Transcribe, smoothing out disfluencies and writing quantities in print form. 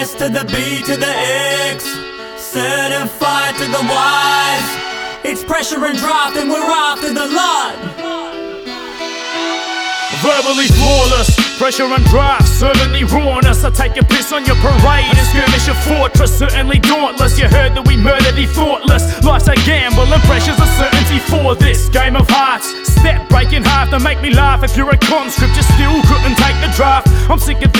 S to the B to the X, certified to the Y's. It's pressure and draft and we're after the lot. Verbally flawless, pressure and draft, certainly rawness. I take a piss on your parade and skirmish your fortress, certainly dauntless. You heard that we murder the thoughtless. Life's a gamble and pressure's a certainty for this game of hearts. Step breaking half to make me laugh. If you're a conscript, you still couldn't take the draft. I'm sick of